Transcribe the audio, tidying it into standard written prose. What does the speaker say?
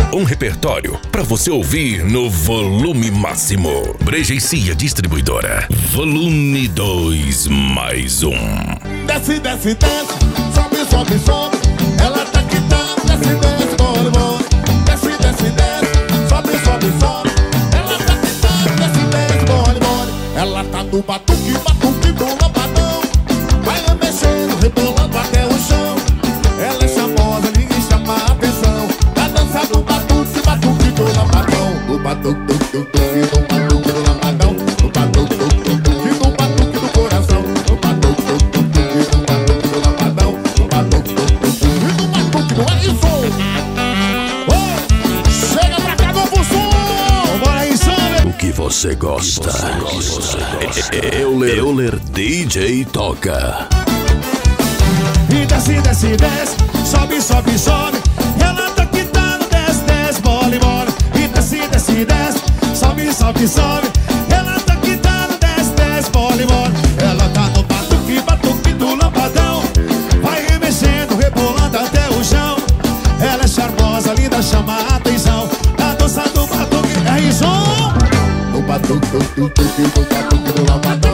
Um repertório para você ouvir no volume máximo. Breja e Cia Distribuidora. Volume 2 mais um. Desce, desce, desce, sobe, sobe, sobe. Ela tá quitando, desce, desce, bole, bole. Desce, desce, desce, sobe, sobe, sobe. Ela tá quitando, desce, desce, bole, bole. Ela tá no batuque, batuque do lampadão. Vai mexendo, rebolando até o chão. Ela é charmosa, ninguém chama a atenção. Tá dançando o batuque, batuque do lampadão. O batuque do batuque do lampadão. O batuque do batuque do coração. O batuque do batuque do lampadão. O batuque do batuque do Edson. Chega pra cá, novo som. Bora aí, Sander. O que você gosta? Euler DJ toca. E desce, desce, desce, sobe, sobe, sobe. Ela tá quitando, desce, desce, bole, bole. E desce, desce, desce, sobe, sobe, sobe. Ela tá quitando, desce, desce, bole, bole. Ela tá no batuque, batuque do lampadão. Vai remexendo, rebolando até o chão. Ela é charmosa, linda, chama a atenção. A dança do batuque é isso. No batuque do lampadão.